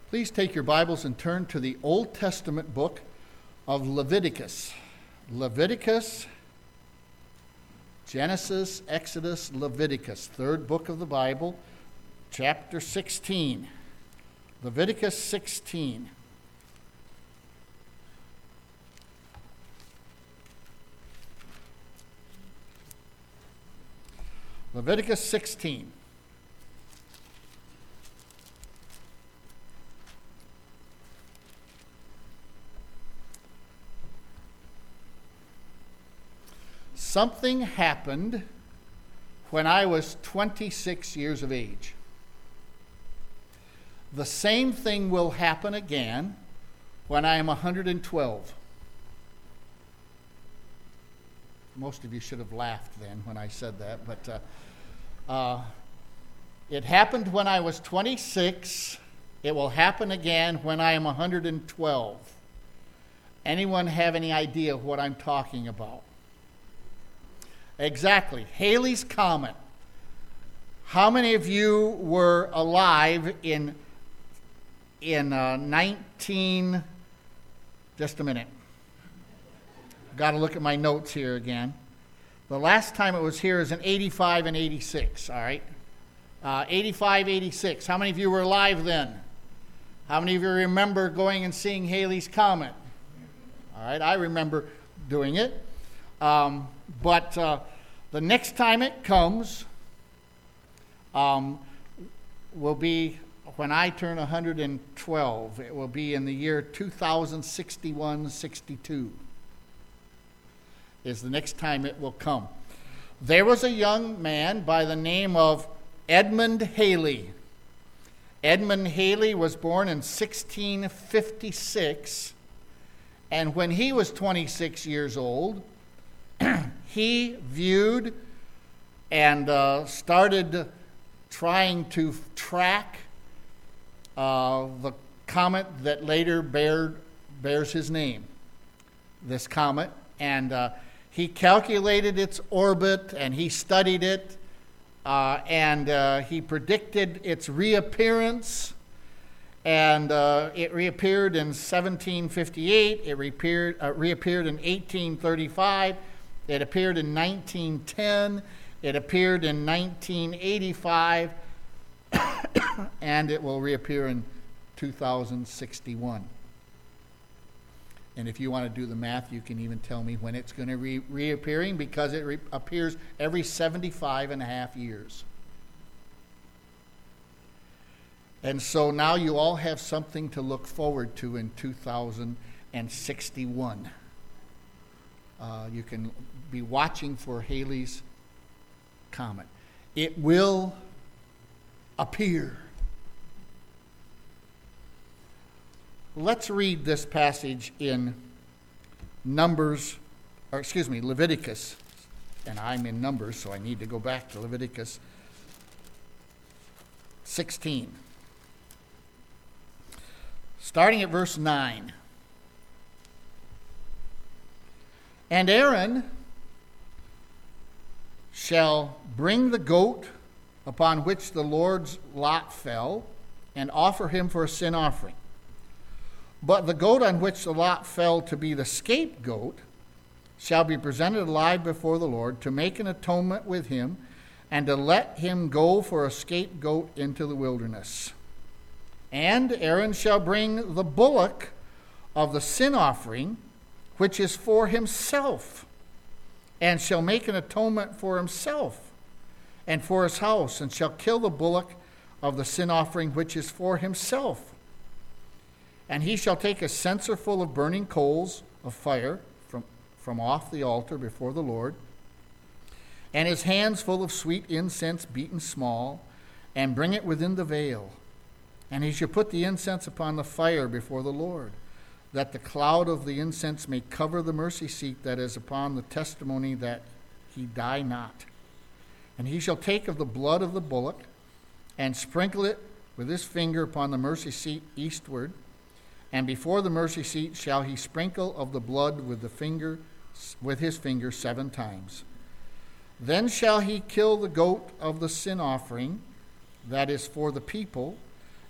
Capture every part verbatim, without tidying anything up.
Please take your Bibles and turn to the Old Testament book of Leviticus. Leviticus, Genesis, Exodus, Leviticus, third book of the Bible, chapter sixteen. Leviticus sixteen. Leviticus sixteen. Something happened when I was twenty-six years of age. The same thing will happen again when I am one hundred twelve. Most of you should have laughed then when I said that, but uh, uh, it happened when I was twenty-six. It will happen again when I am one hundred twelve. Anyone have any idea what I'm talking about? Exactly. Halley's Comet. How many of you were alive in in uh, nineteen? Just a minute. Got to look at my notes here again. The last time it was here is in eighty-five and eighty-six. All right, uh, eighty-five, eighty-six. How many of you were alive then? How many of you remember going and seeing Halley's Comet? All right, I remember doing it. Um, but uh, the next time it comes um, will be when I turn one hundred twelve. It will be in the year two thousand sixty-one, sixty-two is the next time it will come. There was a young man by the name of Edmund Halley. Edmund Halley was born in sixteen fifty-six, and when he was twenty-six years old, he viewed and uh, started trying to track uh, the comet that later bear, bears his name, this comet. And uh, he calculated its orbit, and he studied it, uh, and uh, he predicted its reappearance. And uh, it reappeared in seventeen fifty-eight. It reappeared, uh, reappeared in eighteen thirty-five. It appeared in nineteen ten, it appeared in nineteen eighty-five, and it will reappear in two thousand sixty-one. And if you want to do the math, you can even tell me when it's going to be re- reappearing, because it re- appears every seventy-five and a half years. And so now you all have something to look forward to in two thousand sixty-one. Uh, you can be watching for Halley's Comet. It will appear. Let's read this passage in Numbers, or excuse me, Leviticus. And I'm in Numbers, so I need to go back to Leviticus sixteen. Starting at verse nine. And Aaron shall bring the goat upon which the Lord's lot fell, and offer him for a sin offering. But the goat on which the lot fell to be the scapegoat shall be presented alive before the Lord, to make an atonement with him, and to let him go for a scapegoat into the wilderness. And Aaron shall bring the bullock of the sin offering, which is for himself, and shall make an atonement for himself and for his house, and shall kill the bullock of the sin offering, which is for himself. And he shall take a censer full of burning coals of fire from, from off the altar before the Lord, and his hands full of sweet incense beaten small, and bring it within the veil. And he shall put the incense upon the fire before the Lord, that the cloud of the incense may cover the mercy seat that is upon the testimony, that he die not. And he shall take of the blood of the bullock, and sprinkle it with his finger upon the mercy seat eastward, and before the mercy seat shall he sprinkle of the blood with the finger, with his finger seven times. Then shall he kill the goat of the sin offering, that is for the people,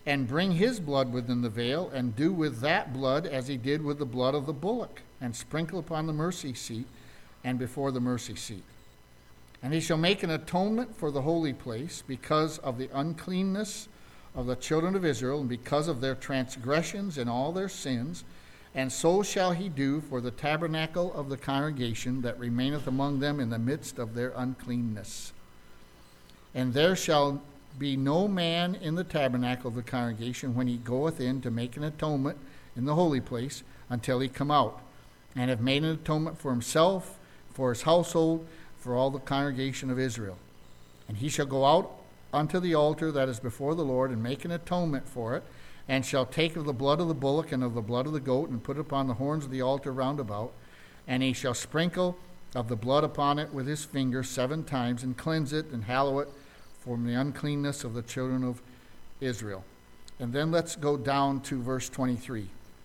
and bring his blood within the veil, and do with that blood as he did with the blood of the bullock, and sprinkle upon the mercy seat and before the mercy seat. And he shall make an atonement for the holy place because of the uncleanness of the children of Israel, and because of their transgressions and all their sins. And so shall he do for the tabernacle of the congregation that remaineth among them in the midst of their uncleanness. And there shall be no man in the tabernacle of the congregation when he goeth in to make an atonement in the holy place until he come out, and have made an atonement for himself, for his household, for all the congregation of Israel. And he shall go out unto the altar that is before the Lord, and make an atonement for it, and shall take of the blood of the bullock and of the blood of the goat, and put it upon the horns of the altar round about, and he shall sprinkle of the blood upon it with his finger seven times, and cleanse it and hallow it from the uncleanness of the children of Israel. And then let's go down to verse twenty-three.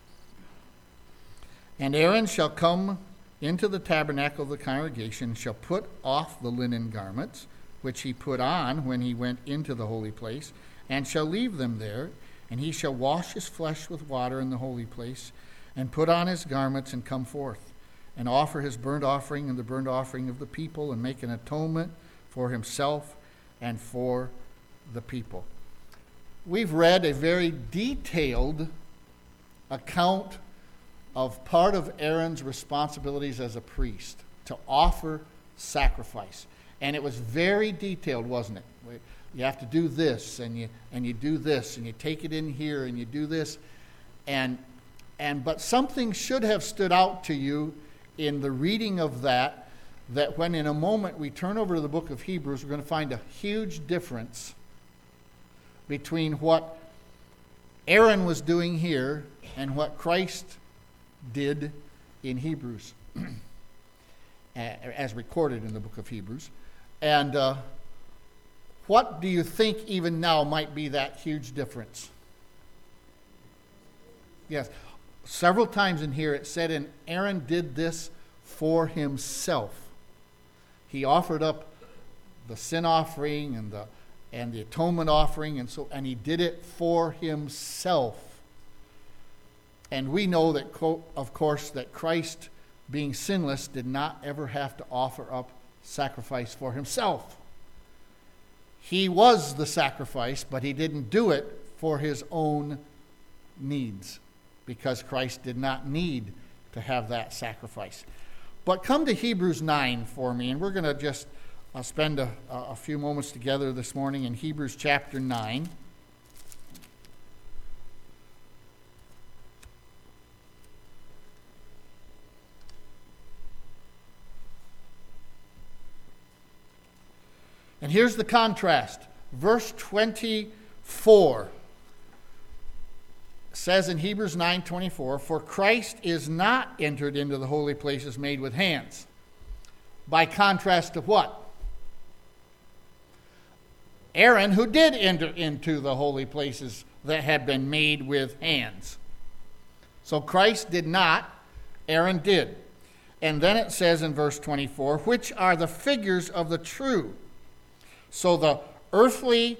And Aaron shall come into the tabernacle of the congregation, shall put off the linen garments, which he put on when he went into the holy place, and shall leave them there. And he shall wash his flesh with water in the holy place, and put on his garments, and come forth, and offer his burnt offering and the burnt offering of the people, and make an atonement for himself and for the people. We've read a very detailed account of part of Aaron's responsibilities as a priest, to offer sacrifice. And it was very detailed, wasn't it? You have to do this, and you and you do this, and you take it in here, and you do this. And and but something should have stood out to you in the reading of that, that when in a moment we turn over to the book of Hebrews, we're going to find a huge difference between what Aaron was doing here and what Christ did in Hebrews, as recorded in the book of Hebrews. And uh, what do you think even now might be that huge difference? Yes, several times in here it said, and Aaron did this for himself. He offered up the sin offering and the and the atonement offering, and so and he did it for himself. And we know that, of course, that Christ, being sinless, did not ever have to offer up sacrifice for himself. He was the sacrifice, but he didn't do it for his own needs, because Christ did not need to have that sacrifice. But come to Hebrews nine for me, and we're going to just uh, spend a, a few moments together this morning in Hebrews chapter nine. And here's the contrast. Verse twenty-four says in Hebrews nine twenty-four, for Christ is not entered into the holy places made with hands. By contrast to what? Aaron, who did enter into the holy places that had been made with hands. So Christ did not, Aaron did. And then it says in verse twenty-four, which are the figures of the true. So the earthly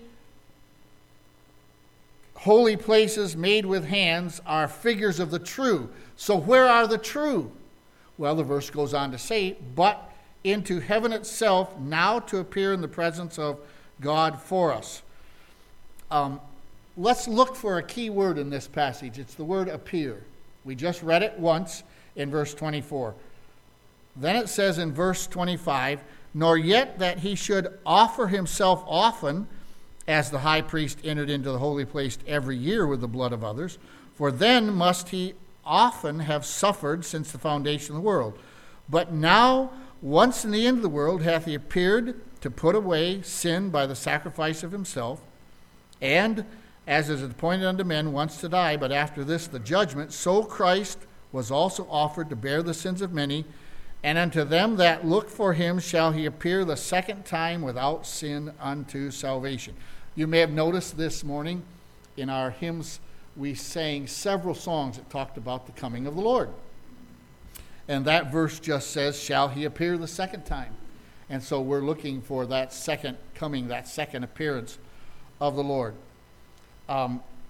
holy places made with hands are figures of the true. So where are the true? Well, the verse goes on to say, but into heaven itself, now to appear in the presence of God for us. Um, let's look for a key word in this passage. It's the word appear. We just read it once in verse twenty-four. Then it says in verse twenty-five, nor yet that he should offer himself often, as the high priest entered into the holy place every year with the blood of others, for then must he often have suffered since the foundation of the world. But now, once in the end of the world, hath he appeared to put away sin by the sacrifice of himself, and, as is appointed unto men once to die, but after this the judgment, so Christ was also offered to bear the sins of many, and unto them that look for him shall he appear the second time without sin unto salvation. You may have noticed this morning in our hymns we sang several songs that talked about the coming of the Lord. And that verse just says, shall he appear the second time? And so we're looking for that second coming, that second appearance of the Lord. Um,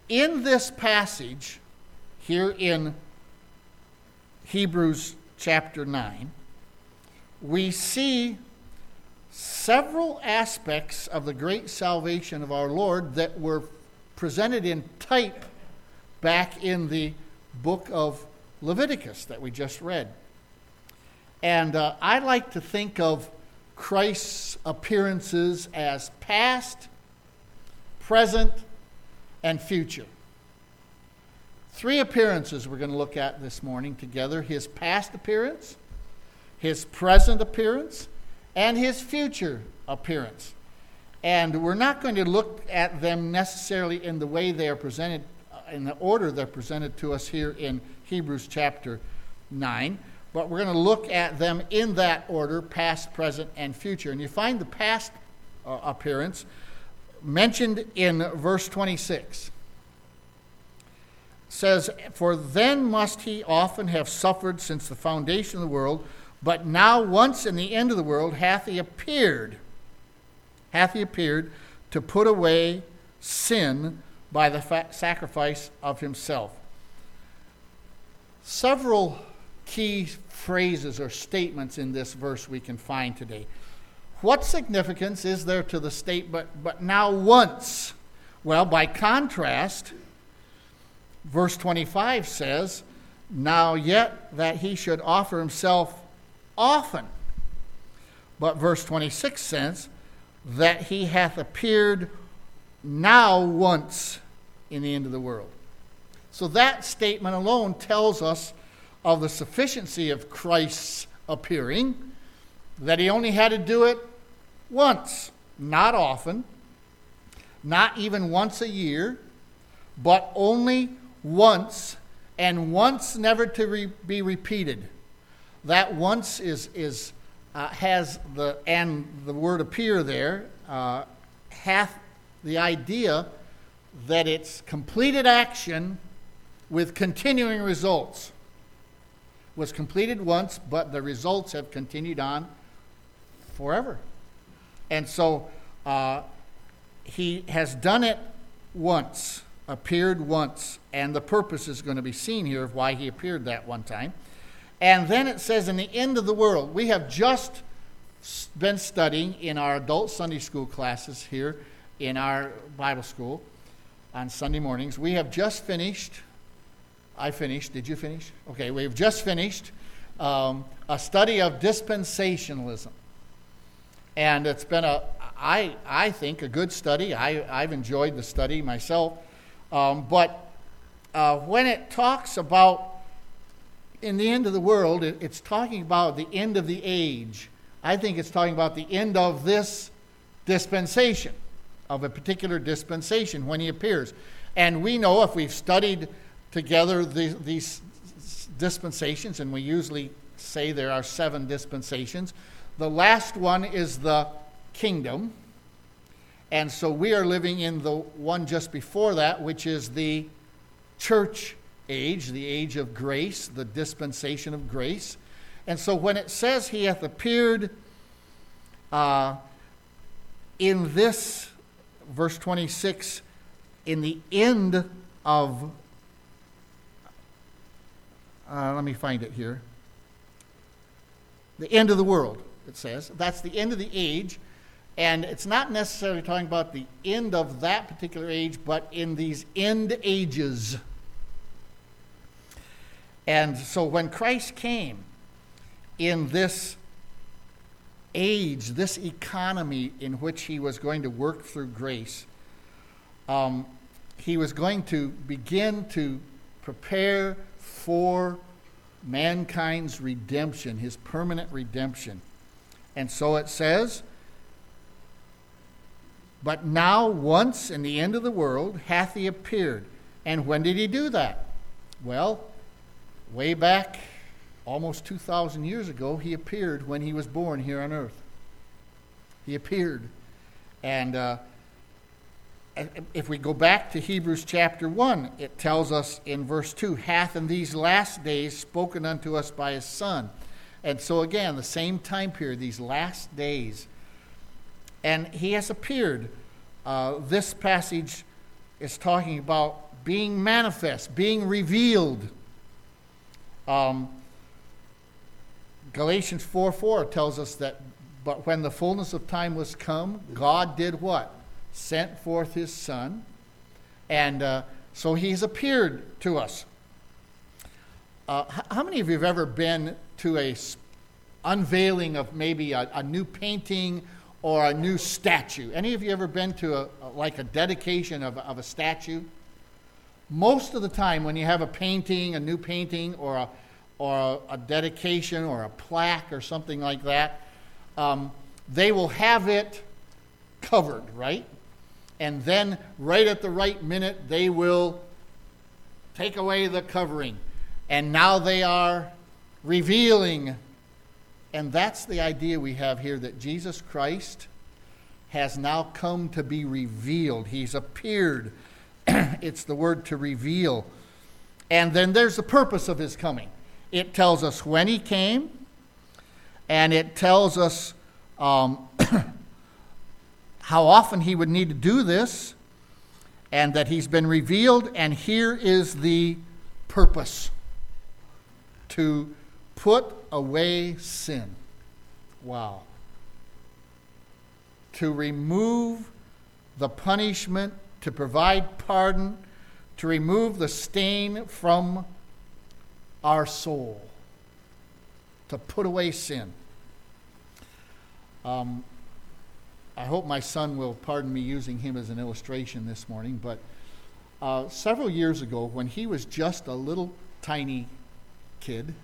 in this passage, here in Hebrews chapter nine, we see several aspects of the great salvation of our Lord that were presented in type back in the book of Leviticus that we just read. And uh, I like to think of Christ's appearances as past, present, and future. Three appearances we're going to look at this morning together: his past appearance, his present appearance, and his future appearance. And we're not going to look at them necessarily in the way they are presented, in the order they're presented to us here in Hebrews chapter nine, but we're going to look at them in that order: past, present, and future. And you find the past uh, appearance mentioned in verse twenty-six. It says, "For then must he often have suffered since the foundation of the world, but now once in the end of the world hath he appeared, hath he appeared to put away sin by the fa- sacrifice of himself." Several key phrases or statements in this verse we can find today. What significance is there to the statement, but now once? Well, by contrast, verse twenty-five says, "Now yet that he should offer himself often." But verse twenty-six says, "that he hath appeared now once in the end of the world." So that statement alone tells us of the sufficiency of Christ's appearing, that he only had to do it once, not often, not even once a year, but only once, and once never to re- be repeated. That once is is uh, has the, and the word appear there, uh, hath the idea that it's completed action with continuing results. Was completed once, but the results have continued on forever. And so uh, he has done it once, appeared once, and the purpose is going to be seen here of why he appeared that one time. And then it says, in the end of the world. We have just been studying in our adult Sunday school classes here in our Bible school on Sunday mornings. We have just finished, I finished, did you finish? Okay, we've just finished um, a study of dispensationalism. And it's been, a, I, I think, a good study. I, I've enjoyed the study myself. Um, but uh, when it talks about in the end of the world, it, it's talking about the end of the age. I think it's talking about the end of this dispensation, of a particular dispensation when he appears. And we know, if we've studied together the, these dispensations, and we usually say there are seven dispensations, the last one is the kingdom. And so we are living in the one just before that, which is the church age, the age of grace, the dispensation of grace. And so when it says he hath appeared uh, in this, verse twenty-six, in the end of, uh, let me find it here, the end of the world, it says. That's the end of the age. And it's not necessarily talking about the end of that particular age, but in these end ages. And so when Christ came in this age, this economy in which he was going to work through grace, um, he was going to begin to prepare for mankind's redemption, his permanent redemption. And so it says, "But now once in the end of the world hath he appeared." And when did he do that? Well, way back almost two thousand years ago, he appeared when he was born here on earth. He appeared. And uh, if we go back to Hebrews chapter one, it tells us in verse two, "hath in these last days spoken unto us by his Son." And so again, the same time period, these last days. And he has appeared. Uh, this passage is talking about being manifest, being revealed. Um, Galatians four four tells us that, but when the fullness of time was come, God did what? Sent forth his Son. And uh, so he's appeared to us. Uh, how many of you have ever been to a unveiling of maybe a, a new painting or a new statue? Any of you ever been to a, like a dedication of, of a statue? Most of the time when you have a painting, a new painting, or a, or a, a dedication or a plaque or something like that, um, they will have it covered, right? And then right at the right minute, they will take away the covering. And now they are revealing. And that's the idea we have here, that Jesus Christ has now come to be revealed. He's appeared. It's the word to reveal. And then there's the purpose of his coming. It tells us when he came, and it tells us um, how often he would need to do this, and that he's been revealed. And here is the purpose: to put away sin. Wow. To remove the punishment, to provide pardon, to remove the stain from our soul, to put away sin. Um, I hope my son will pardon me using him as an illustration this morning, but uh, several years ago, when he was just a little tiny kid,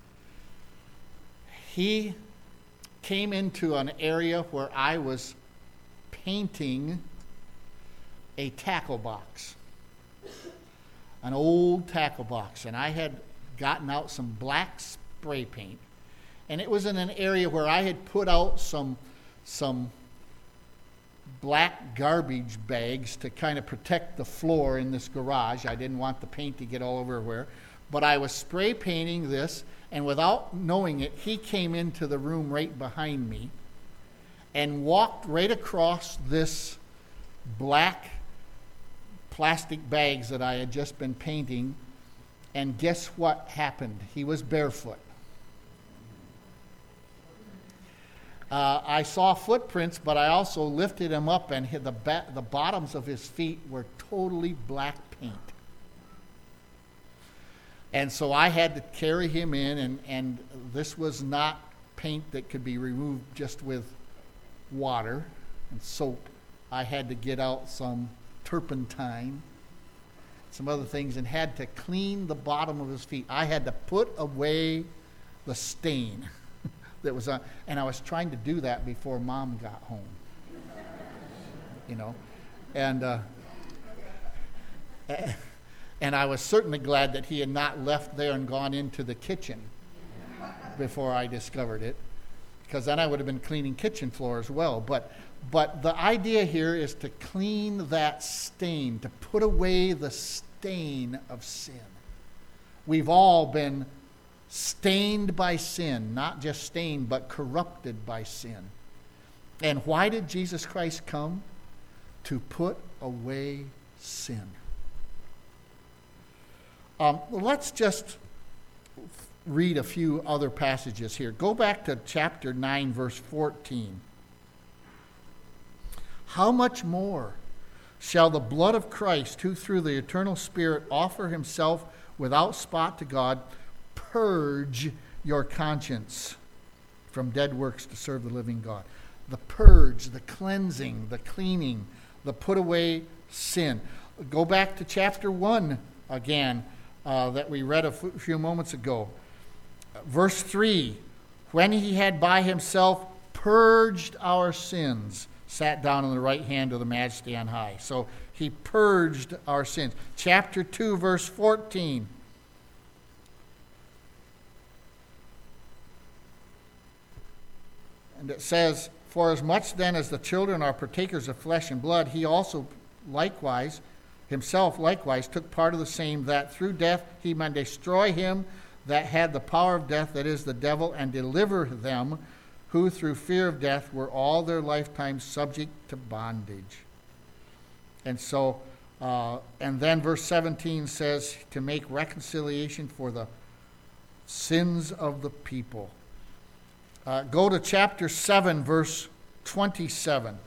he came into an area where I was painting a tackle box, an old tackle box, and I had gotten out some black spray paint, and it was in an area where I had put out some some black garbage bags to kind of protect the floor in this garage. I didn't want the paint to get all over, but I was spray painting this, and without knowing it, he came into the room right behind me and walked right across this black plastic bags that I had just been painting. And guess what happened? He was barefoot. Uh, I saw footprints, but I also lifted him up, and the, ba- the bottoms of his feet were totally black paint. And so I had to carry him in, and, and this was not paint that could be removed just with water and soap. I had to get out some turpentine, some other things, and had to clean the bottom of his feet. I had to put away the stain that was on, and I was trying to do that before Mom got home. You know, and uh, and I was certainly glad that he had not left there and gone into the kitchen before I discovered it, because then I would have been cleaning kitchen floor as well. But but the idea here is to clean that stain, to put away the stain of sin. We've all been stained by sin, not just stained, but corrupted by sin. And why did Jesus Christ come? To put away sin. Um, let's just read a few other passages here. Go back to chapter nine, verse fourteen. How much more shall the blood of Christ, who through the eternal Spirit offer himself without spot to God, purge your conscience from dead works to serve the living God? The purge, the cleansing, the cleaning, the put away sin. Go back to chapter one again, uh, that we read a f- few moments ago. Verse three, when he had by himself purged our sins, sat down on the right hand of the Majesty on high. So he purged our sins. Chapter two, verse fourteen. And it says, for as much then as the children are partakers of flesh and blood, he also likewise, himself likewise, took part of the same, that through death he might destroy him that had the power of death, that is, the devil, and deliver them who through fear of death were all their lifetime subject to bondage. And so Uh, and then verse seventeen says to make reconciliation for the sins of the people. Uh, go to chapter seven, verse twenty-seven.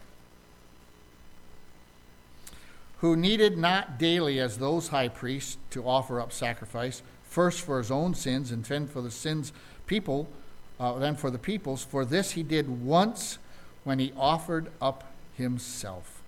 Who needed not daily as those high priests to offer up sacrifice, first for his own sins and then for the sins people, uh, then for the people's. For this he did once when he offered up himself.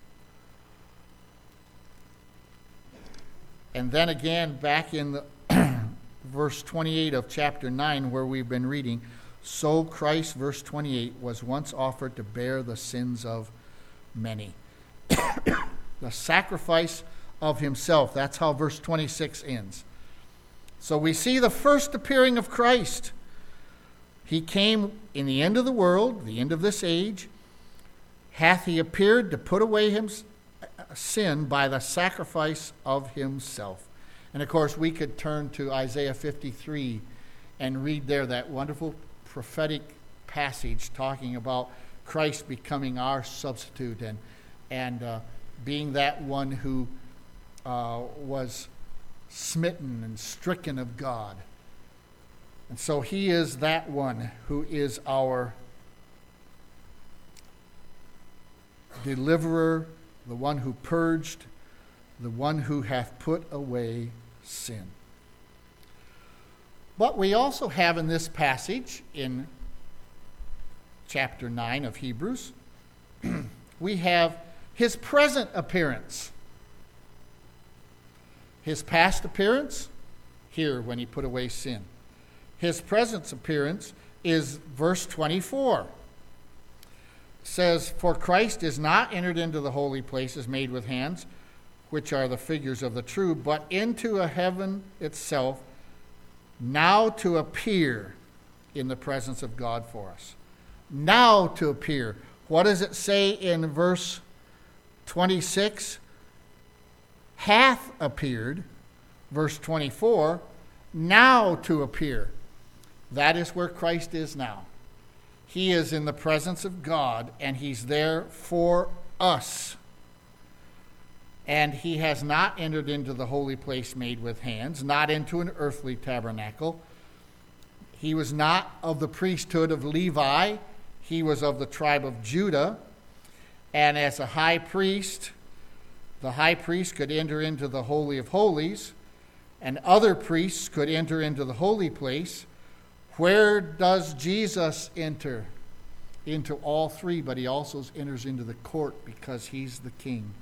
And then again, back in the verse twenty-eight of chapter nine, where we've been reading, so Christ, verse twenty-eight, was once offered to bear the sins of many. The sacrifice of himself. That's how verse twenty-six ends. So we see the first appearing of Christ. He came in the end of the world, the end of this age. Hath he appeared to put away him sin by the sacrifice of himself. And of course, we could turn to Isaiah fifty-three and read there that wonderful prophetic passage talking about Christ becoming our substitute and and uh, being that one who uh, was smitten and stricken of God. And so he is that one who is our deliverer, the one who purged, the one who hath put away sin. But we also have in this passage, in chapter nine of Hebrews, we have his present appearance. His past appearance, here when he put away sin. His present appearance is verse twenty-four. It says, for Christ is not entered into the holy places made with hands, which are the figures of the true, but into a heaven itself, now to appear in the presence of God for us. Now to appear. What does it say in verse twenty-six? Hath appeared. Verse twenty-four, now to appear. That is where Christ is now. He is in the presence of God, and he's there for us. And he has not entered into the holy place made with hands, not into an earthly tabernacle. He was not of the priesthood of Levi. He was of the tribe of Judah. And as a high priest, the high priest could enter into the Holy of Holies, and other priests could enter into the holy place. Where does Jesus enter? Into all three, but he also enters into the court because he's the king.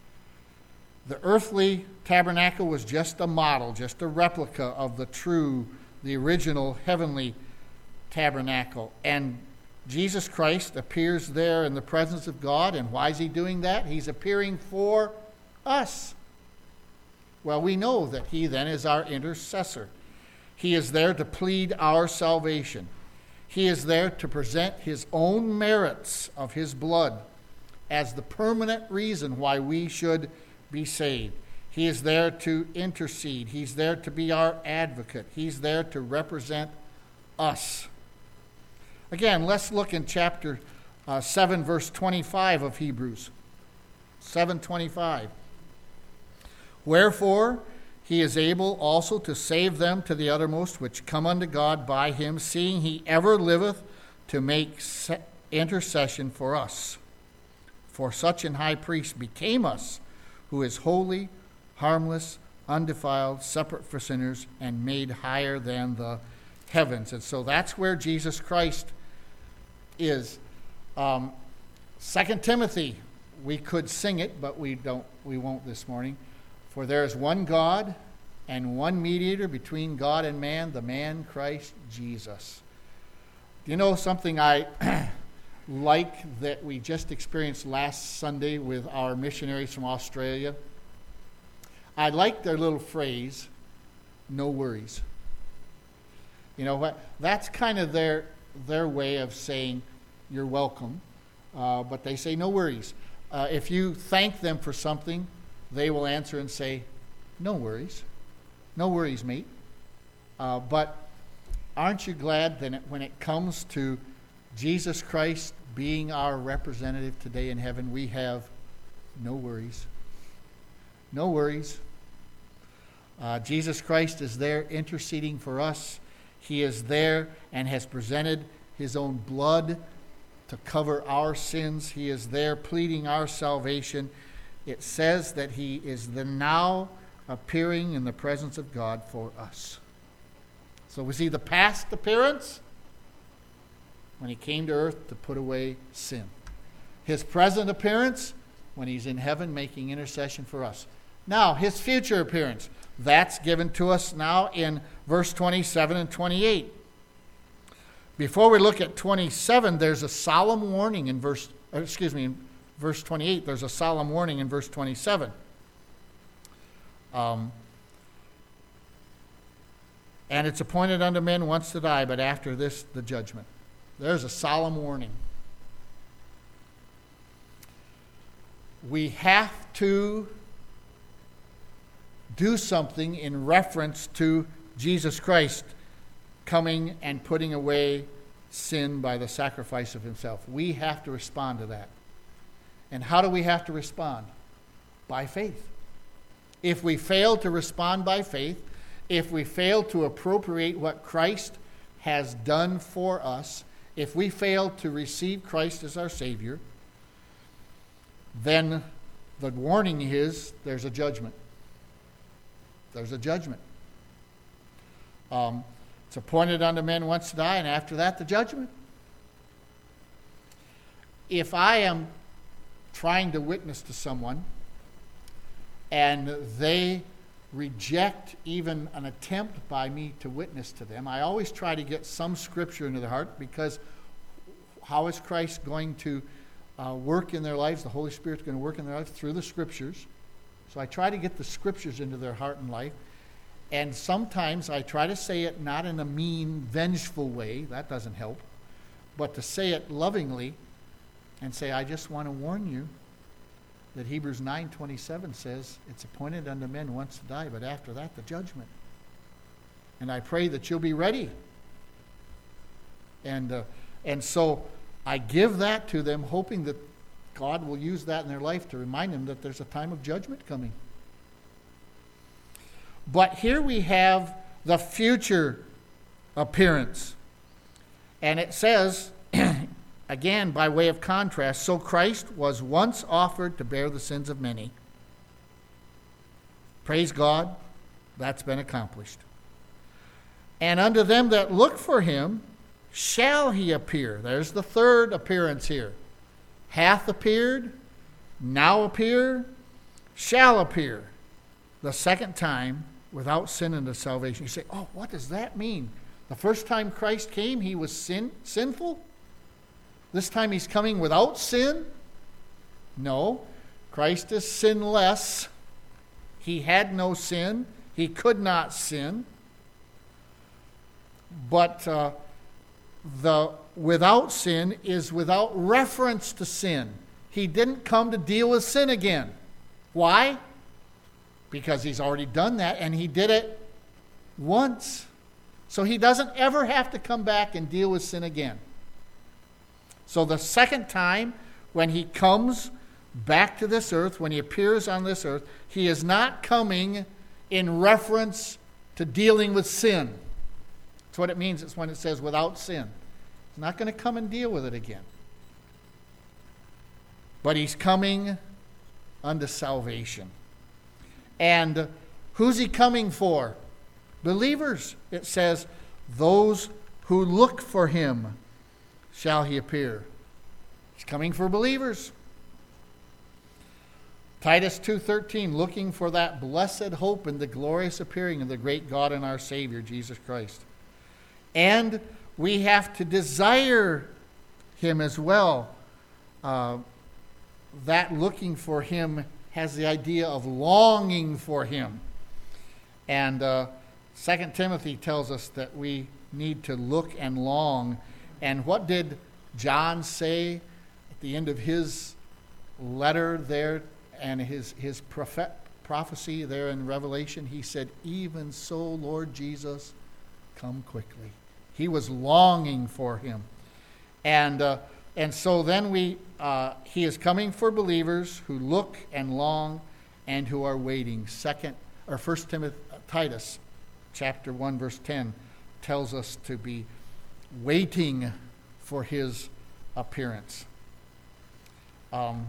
The earthly tabernacle was just a model, just a replica of the true, the original heavenly tabernacle. And Jesus Christ appears there in the presence of God. And why is he doing that? He's appearing for us. Well, we know that he then is our intercessor. He is there to plead our salvation. He is there to present his own merits of his blood as the permanent reason why we should be saved. He is there to intercede. He's there to be our advocate. He's there to represent us. Again, let's look in chapter uh, seven, verse twenty-five of Hebrews. seven twenty-five. Wherefore he is able also to save them to the uttermost which come unto God by him, seeing he ever liveth to make se- intercession for us. For such an high priest became us, who is holy, harmless, undefiled, separate from sinners, and made higher than the heavens. And so that's where Jesus Christ is. Um, Second Timothy, we could sing it, but we don't. We won't this morning. For there is one God and one mediator between God and man, the man Christ Jesus. Do you know something I like that we just experienced last Sunday with our missionaries from Australia? I like their little phrase, no worries. You know what? That's kind of their their way of saying you're welcome. Uh, but they say no worries. Uh, if you thank them for something, they will answer and say, no worries. No worries, mate. Uh, but aren't you glad that when it comes to Jesus Christ being our representative today in heaven, we have no worries. No worries. Uh, Jesus Christ is there interceding for us. He is there and has presented his own blood to cover our sins. He is there pleading our salvation. It says that he is the now appearing in the presence of God for us. So we see the past appearance when he came to earth to put away sin. His present appearance when he's in heaven making intercession for us. Now, his future appearance. That's given to us now in verse twenty-seven and twenty-eight. Before we look at twenty-seven, there's a solemn warning in verse, excuse me, in verse twenty-eight. There's a solemn warning in verse twenty-seven. Um, and it's appointed unto men once to die, but after this, the judgment. There's a solemn warning. We have to do something in reference to Jesus Christ coming and putting away sin by the sacrifice of himself. We have to respond to that. And how do we have to respond? By faith. If we fail to respond by faith, if we fail to appropriate what Christ has done for us, if we fail to receive Christ as our Savior, then the warning is there's a judgment. There's a judgment. Um, it's appointed unto men once to die, and after that, the judgment. If I am trying to witness to someone, and they reject even an attempt by me to witness to them, I always try to get some scripture into their heart, because how is Christ going to uh, work in their lives? The Holy Spirit's going to work in their lives through the scriptures. So I try to get the scriptures into their heart and life. And sometimes I try to say it not in a mean, vengeful way. That doesn't help. But to say it lovingly and say, I just want to warn you that Hebrews nine twenty-seven says it's appointed unto men once to die, but after that, the judgment. And I pray that you'll be ready. And, uh, and so I give that to them, hoping that God will use that in their life to remind them that there's a time of judgment coming. But here we have the future appearance. And it says, again, by way of contrast, so Christ was once offered to bear the sins of many. Praise God, that's been accomplished. And unto them that look for him shall he appear. There's the third appearance here. Hath appeared, now appear, shall appear, the second time without sin unto salvation. You say, oh, what does that mean? The first time Christ came, he was sin, sinful? This time he's coming without sin? No. Christ is sinless. He had no sin. He could not sin. But uh, the without sin is without reference to sin. He didn't come to deal with sin again. Why? Because he's already done that, and he did it once. So he doesn't ever have to come back and deal with sin again. So the second time when he comes back to this earth, when he appears on this earth, he is not coming in reference to dealing with sin. That's what it means. It's when it says without sin. He's not going to come and deal with it again. But he's coming unto salvation. And who's he coming for? Believers. It says, those who look for him shall he appear. He's coming for believers. Titus two thirteen, looking for that blessed hope in the glorious appearing of the great God and our Savior, Jesus Christ. And we have to desire him as well. Uh, that looking for him has the idea of longing for him. And uh, Second Timothy tells us that we need to look and long. And what did John say at the end of his letter there and his, his prophet, prophecy there in Revelation? He said, even so, Lord Jesus, come quickly. He was longing for him. And uh, and so then we uh, he is coming for believers who look and long and who are waiting. Second or First Timothy, Titus, chapter one, verse ten, tells us to be waiting for his appearance. Um,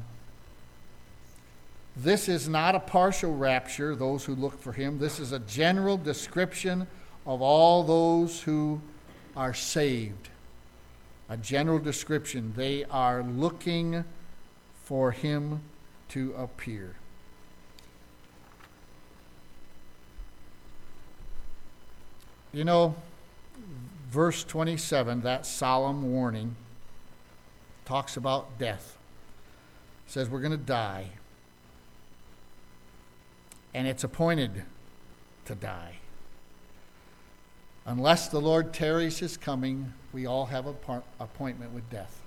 this is not a partial rapture, those who look for him. This is a general description of all those who are saved. A general description. They are looking for him to appear. You know, verse twenty-seven, that solemn warning, talks about death. It says we're going to die. And it's appointed to die. Unless the Lord tarries his coming, we all have an appointment with death.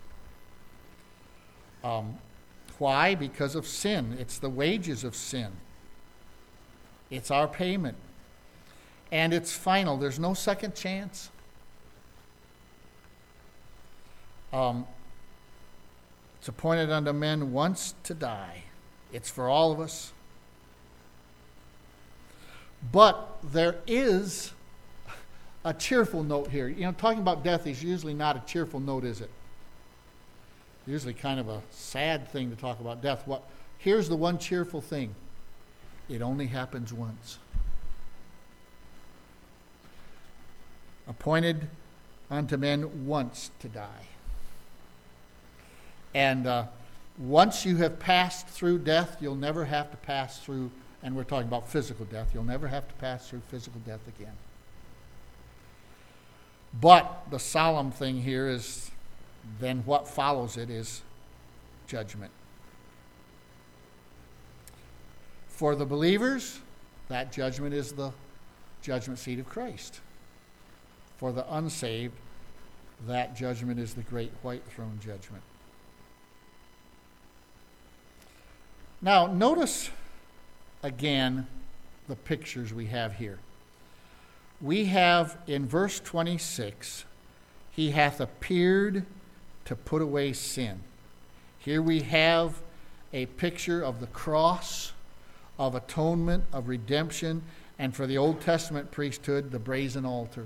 Um, why? Because of sin. It's the wages of sin. It's our payment. And it's final. There's no second chance. Um, it's appointed unto men once to die. It's for all of us. But there is a cheerful note here. You know, talking about death is usually not a cheerful note, is it? Usually kind of a sad thing to talk about death. What? Here's the one cheerful thing. It only happens once. Appointed unto men once to die. And uh, once you have passed through death, you'll never have to pass through, and we're talking about physical death, you'll never have to pass through physical death again. But the solemn thing here is then what follows it is judgment. For the believers, that judgment is the judgment seat of Christ. For the unsaved, that judgment is the great white throne judgment. Now, notice again the pictures we have here. We have in verse twenty-six, he hath appeared to put away sin. Here we have a picture of the cross, of atonement, of redemption, and for the Old Testament priesthood, the brazen altar,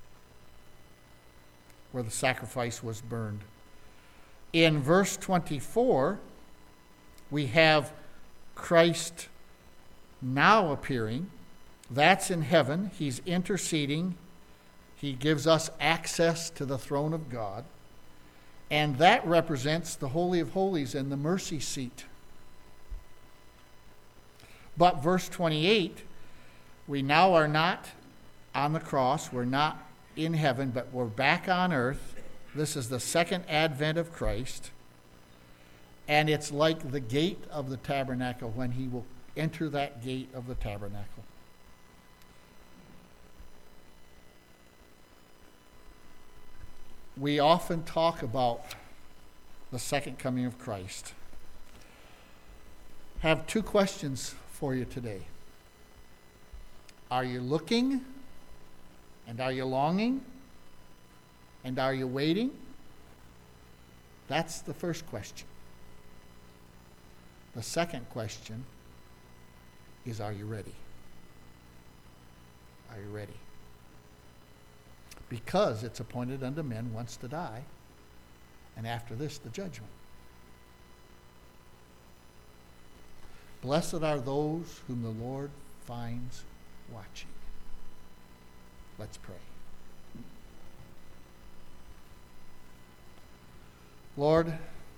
where the sacrifice was burned. In verse twenty-four, we have Christ now appearing. That's in heaven. He's interceding. He gives us access to the throne of God. And that represents the Holy of Holies and the mercy seat. But verse twenty-eight, we now are not on the cross. We're not in heaven, but we're back on earth. This is the second advent of Christ. And it's like the gate of the tabernacle when he will enter that gate of the tabernacle. We often talk about the second coming of Christ. I have two questions for you today. Are you looking? And are you longing? And are you waiting? That's the first question. The second question is, are you ready? Are you ready? Because it's appointed unto men once to die, and after this, the judgment. Blessed are those whom the Lord finds watching. Let's pray. Lord,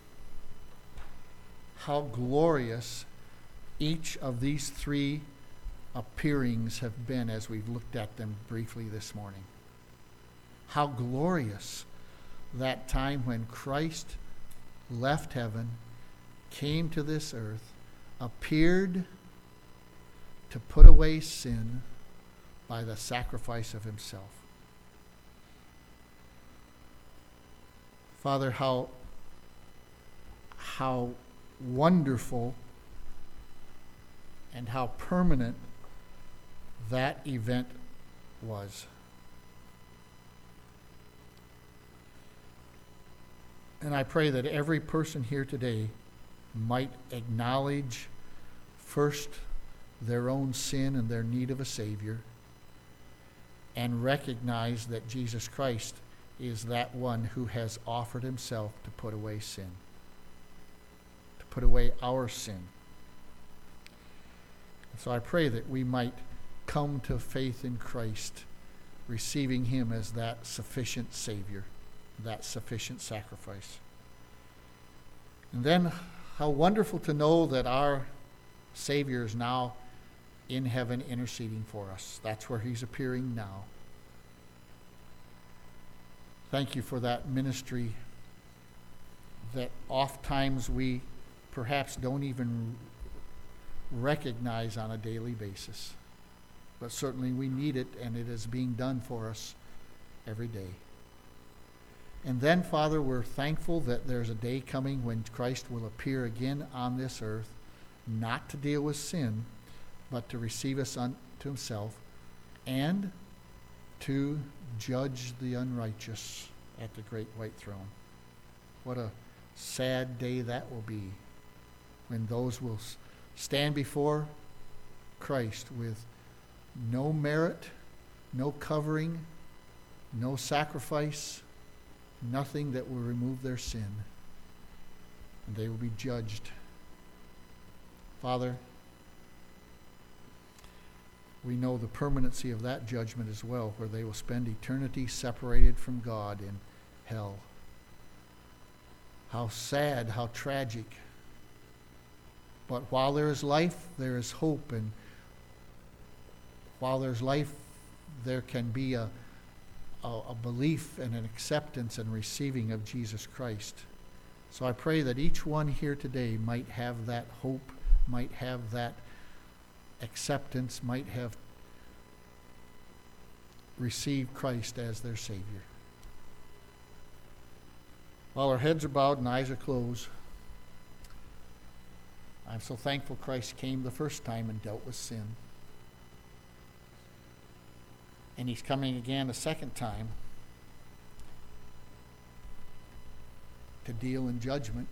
how glorious each of these three appearings have been as we've looked at them briefly this morning. How glorious that time when Christ left heaven, came to this earth, appeared to put away sin by the sacrifice of himself. Father, how, how wonderful and how permanent that event was. And I pray that every person here today might acknowledge first their own sin and their need of a Savior, and recognize that Jesus Christ is that one who has offered himself to put away sin, to put away our sin. So I pray that we might come to faith in Christ, receiving him as that sufficient Savior, that sufficient sacrifice. And then how wonderful to know that our Savior is now in heaven interceding for us. That's where he's appearing now. Thank you for that ministry that oftentimes we perhaps don't even recognize on a daily basis. But certainly we need it, and it is being done for us every day. And then, Father, we're thankful that there's a day coming when Christ will appear again on this earth, not to deal with sin, but to receive us unto himself and to judge the unrighteous at the great white throne. What a sad day that will be, when those will stand before Christ with no merit, no covering, no sacrifice, nothing that will remove their sin. And they will be judged. Father, we know the permanency of that judgment as well, where they will spend eternity separated from God in hell. How sad, how tragic. But while there is life, there is hope. And while there's life, there can be a, a, a belief and an acceptance and receiving of Jesus Christ. So I pray that each one here today might have that hope, might have that acceptance, might have received Christ as their Savior. While our heads are bowed and eyes are closed, I'm so thankful Christ came the first time and dealt with sin. And he's coming again a second time to deal in judgment.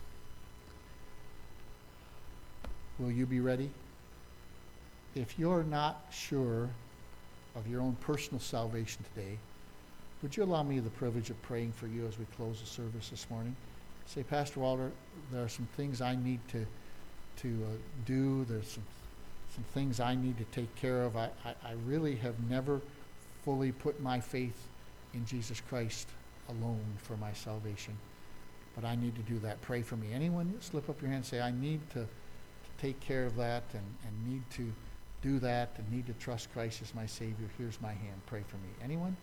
Will you be ready? If you're not sure of your own personal salvation today, would you allow me the privilege of praying for you as we close the service this morning? Say, Pastor Walter, there are some things I need to to uh, do. There's some some things I need to take care of. I, I, I really have never fully put my faith in Jesus Christ alone for my salvation. But I need to do that. Pray for me. Anyone slip up your hand and say, I need to, to take care of that and, and need to do that and need to trust Christ as my Savior. Here's my hand. Pray for me. Anyone?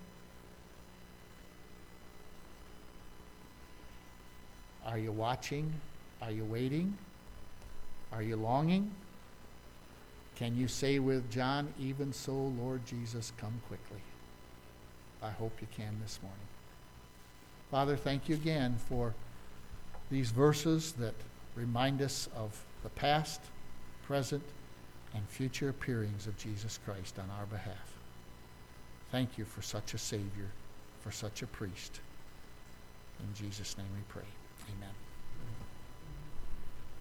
Are you watching? Are you waiting? Are you longing? Can you say with John, even so, Lord Jesus, come quickly? I hope you can this morning. Father, thank you again for these verses that remind us of the past, present, and future appearings of Jesus Christ on our behalf. Thank you for such a Savior, for such a priest. In Jesus' name we pray. Amen.